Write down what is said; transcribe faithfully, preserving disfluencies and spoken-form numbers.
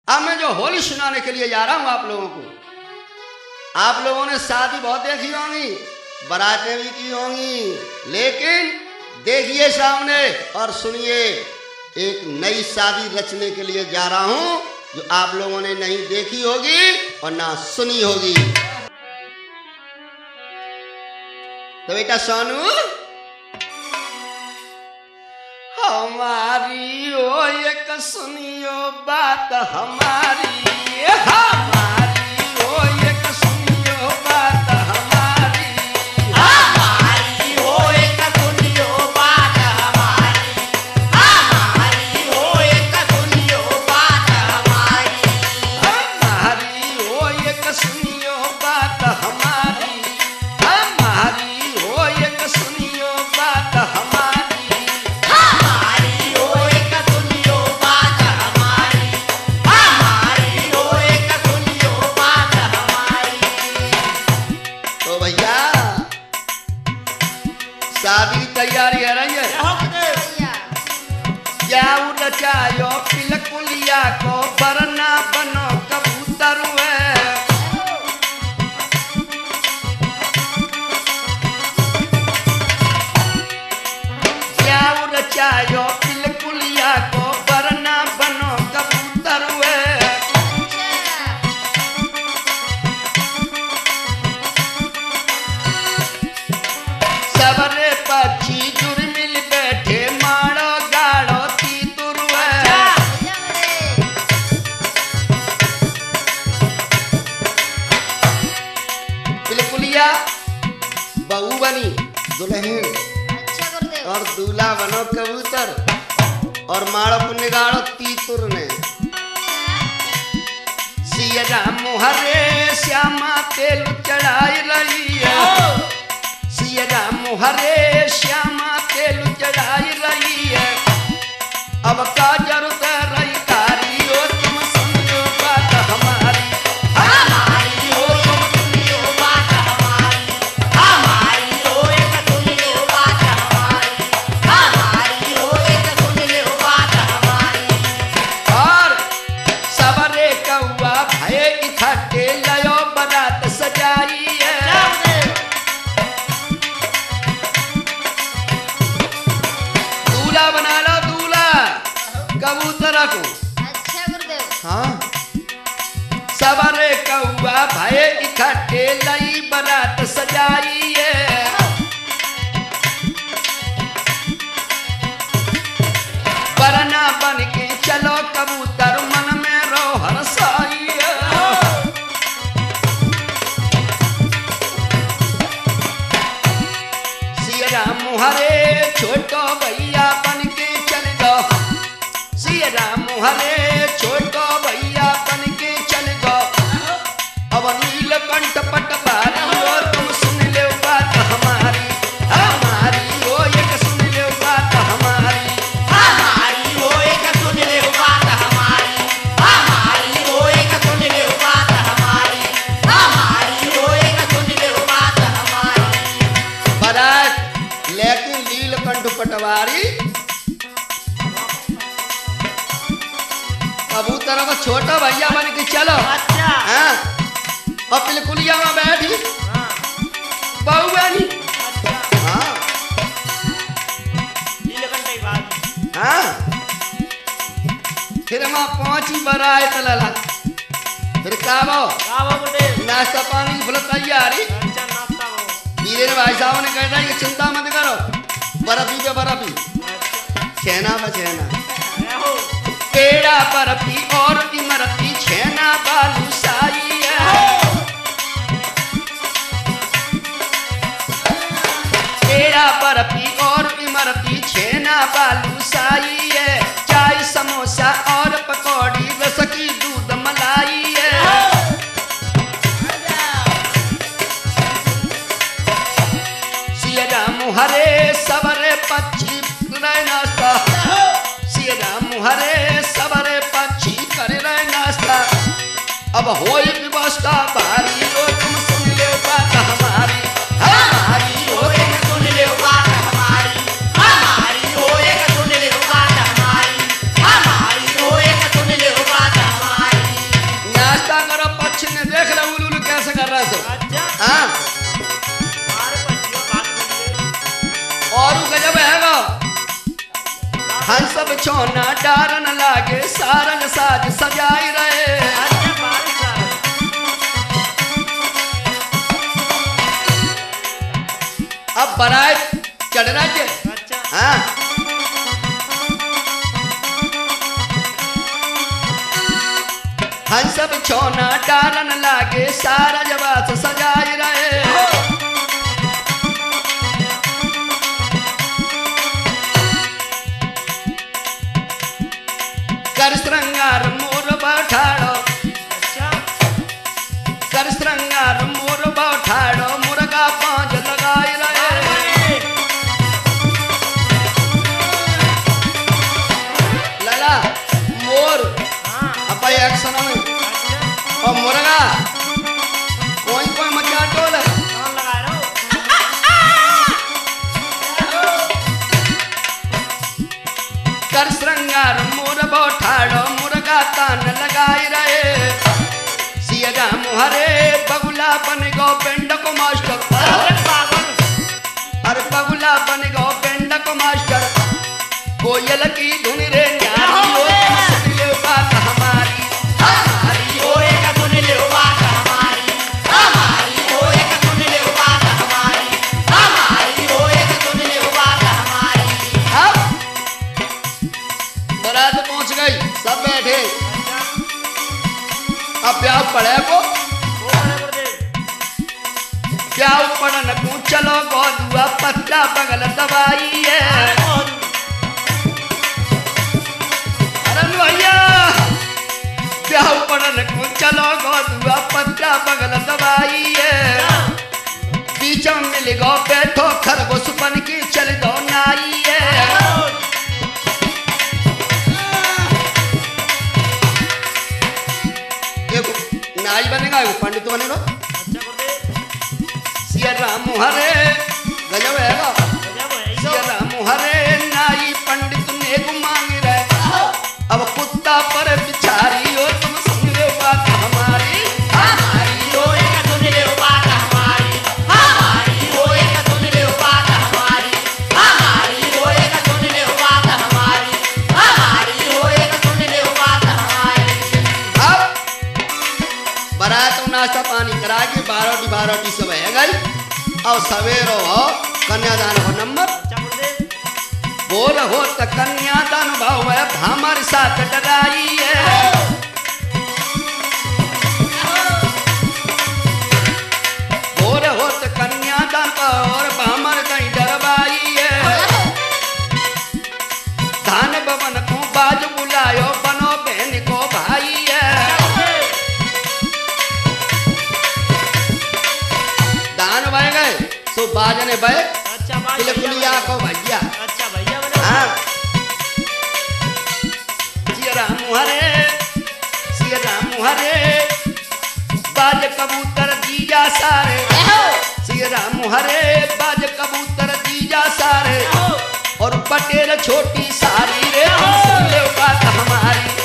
अब मैं जो होली सुनाने के लिए जा रहा हूं आप लोगों को, आप लोगों ने शादी बहुत देखी होंगी, बारातें भी की होंगी, लेकिन देखिए सामने और सुनिए, एक नई शादी रचने के लिए जा रहा हूं जो आप लोगों ने नहीं देखी होगी और ना सुनी होगी। तो बेटा सोनू, हमारी ओ एक सुनियो बात हमारी, हमारी ओ एक सुनियो बात हमारी, हमारी ओ एक सुनियो बात हमारी, हमारी ओ एक सुनियो बात हमारी, हमारी ओ एक सुनियो बात हमारी, हमारी ओ एक सुनियो बात हमारी, हमारी ओ एक सुनियो बात हमारी, हमारी ओ एक सुनियो बात हमारी। तो भैया शादी की तैयारी है रही है, क्या रचायो पिलकुलिया को बरना बनो कबूतर है, क्या रचायो पिलकुलिया को बरना बनो कबूतर है, सबरे पक्षी जुर्मिल बैठे मारो गाड़ो तीतुर है, पिलकुलिया बहू बनी दुल्हन और दूल्हा बनो कबूतर और मारो पुण्य गाड़ो तीतुर ने। सिया राम हरे श्यामा तेल चढ़ाई रही है, सिया राम हरे श्यामा तेल चढ़ाई रही है, अब का जरूरत रही तारी ओ तुम सुनियो बात हमारी, हमारी ओ एक सुनियो बात हमारी, हमारी ओ एक सुनियो बात हमारी, हमारी ओ एक सुनियो बात हमारी। और सबरे कौआ भय इकट्ठे लयो बारात सजाई है, दूल्हा बना लो दूल्हा कबूतर को, अच्छा गुरुदेव। हाँ सबरे कौआ भय इकट्ठे लई बारात सजाई है, बरना बन के चलो कबूतर मन में रो हरसाई है, सिया राम हरे छोटो भैया बन के चल गो, सिया राम हरे छोटो भैया बन के चल गो, अब नीलकंठ पटवारी ओ तुम सुन ले बात हमारी, हमारी ओ एक सुन ले बात हमारी, हमारी ओ एक सुनियो बात हमारी, हमारी ओ एक सुनियो बात हमारी, हमारी ओ एक सुनियो बात हमारी। बारात लेकिन नीलकंठ पटवारी कबूतर को छोटा भैया बन के चलो, अच्छा हाँ और पिलकुलिया में बैठी हाँ बहू बनी, अच्छा हाँ नीलकंठ की बात हाँ फिर वहां पहुंची बारात लला, फिर काबो का गुरुदेव। नाश्ता पानी की फुल तैयारी, अच्छा नाश्ता हो। वीरेन भाई साहब ने कहता है कि चिंता मत करो, बर्फी पे बर्फी अच्छा छेना पे छेना, रहो पेड़ा बर्फी और इमरती छेना बालू साई है, पेड़ा बर्फी और इमरती छेना बालू साई है, चाय समोसा और पकौड़ी रस की दूध मलाई है, सिया राम हरे सबरे पक्षी करे नाश्ता, सिया राम हरे सबरे पक्षी करे रहे नाश्ता, अब होई व्यवस्था भारी ओ तुम सुन ले बात हमारी, हमारी ओ एक सुन ले बात हमारी, हमारी ओ एक सुन ले बात हमारी, हमारी ओ एक सुन ले बात हमारी। छोना डारन लागे सारंग साज सजाई रहे। अच्छा बादशाह अब बारात चढ़ रहा है। अच्छा हाँ हम सब छोना डारन लागे सारा जवास सजाई रहे। कर श्रृंगार मोर बैठाड़ो अच्छा कर श्रृंगार मोर बैठाड़ो मुर्गा पांच लगाई रहे। लला मोर हाँ अपा एक्शन में अच्छा और मुर्गा कोई कोई मचा टोल कौन लगा रहे हो कर श्रृंगार मोर बैठाड़ो मुर्गा तान लगाई रहे। सिया मुहरे बगुला बन गो पेंड को मास्टर। अरे पागल अरे बगुला बन गो पेंड को मास्टर। कोयल की धुन रे न्यारी ओ सुन ले बात हमारी हमारी ओ एक सुन ले बात हमारी हमारी ओ एक सुन ले बात हमारी हमारी ओ एक सुन ले बात हमारी। अब बारात पहुंच गई सब बैठे। अब ब्याह पड़े को वो बड़े बड़े ब्याह पड़न को चलो गो दुआ पत्ता बगल दवाई है। अरे भैया ब्याह पड़न को चलो गो दुआ पत्ता बगल दवाई है। बीच में मिल गो बैठो खरगोश बन की चल दो नाई है। एगो नाई बनेगा एगो पंडित बनेगा। अच्छा गुरुदेव सिया राम हरे गजब हैगा। गजब है सिया यो राम हरे नाई पंडित ने को मांग रहे। अब कुत्ता पर बिचारी हो तुम सुन लो बात हमारी हमारी ओ एक सुन ले बात हमारी हमारी ओ एक सुन ले बात हमारी हमारी ओ एक सुन ले बात हमारी हमारी ओ एक सुन ले बात हमारी। अब बारात को नाश्ता पानी करा के बारोटी बारोटी सब है गई। और सवेरो हो कन्यादान हो नंबर अच्छा गुरुदेव बोल हो तो कन्यादान भाव है हमारे साथ डराई है। बोल हो तो कन्यादान और हमारे कहीं डरवाई है। धान भवन को बाज बुलायो बनो बहन को भाई है। दान बह गए तो बाजने बह अच्छा बात तिलकुलिया को भैया। अच्छा भैया बने हाँ सिया राम हरे सिया राम हरे बाज कबूतर दीजा सारे। सिया राम हरे बाज कबूतर दीजा सारे। और पटेल छोटी सारी रे सुन ले बात हमारी